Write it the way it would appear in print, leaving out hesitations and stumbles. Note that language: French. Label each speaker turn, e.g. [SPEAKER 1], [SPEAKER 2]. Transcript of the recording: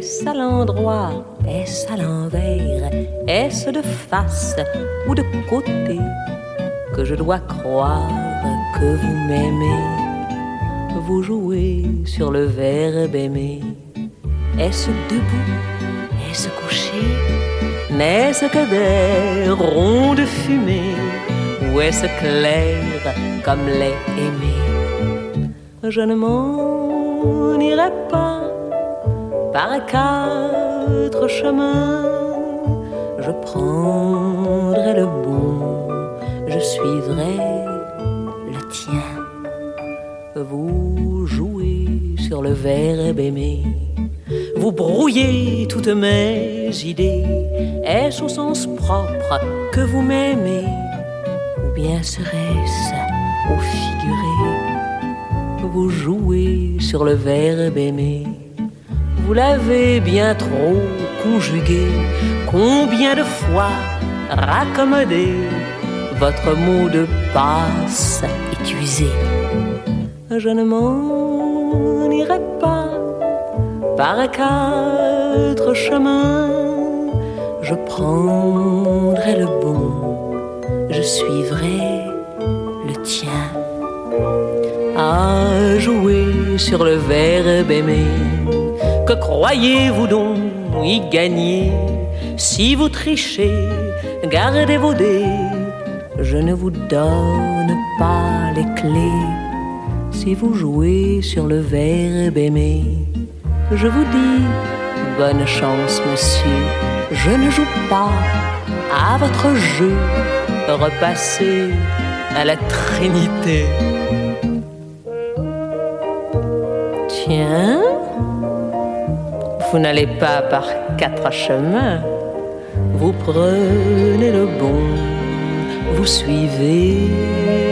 [SPEAKER 1] Est-ce à l'endroit, est-ce à l'envers, est-ce de face ou de côté que je dois croire que vous m'aimez? Vous jouez sur le verbe aimer. Est-ce debout, est-ce couché? N'est-ce que des ronds de fumée? Ou est-ce clair comme lait aimé? Je ne m'en irai pas par quatre chemins. Je prendrai le bon, je suivrai le tien. Vous jouez sur le verbe aimer. Vous brouillez toutes mes idées. Est-ce au sens propre que vous m'aimez? Ou bien serait-ce au figuré? Vous jouez sur le verbe aimer. Vous l'avez bien trop conjugué. Combien de fois raccommodé? Votre mot de passe est usé. Je ne m'en irai pas par quatre chemins. Je prendrai le bon, je suivrai le tien. À jouer sur le verbe aimer. Que croyez-vous donc y gagner? Si vous trichez, gardez vos dés. Je ne vous donne pas les clés. Si vous jouez sur le verbe aimer, je vous dis bonne chance, monsieur. Je ne joue pas à votre jeu. Repassez à la Trinité. Tiens, vous n'allez pas par quatre chemins. Vous prenez le bon, vous suivez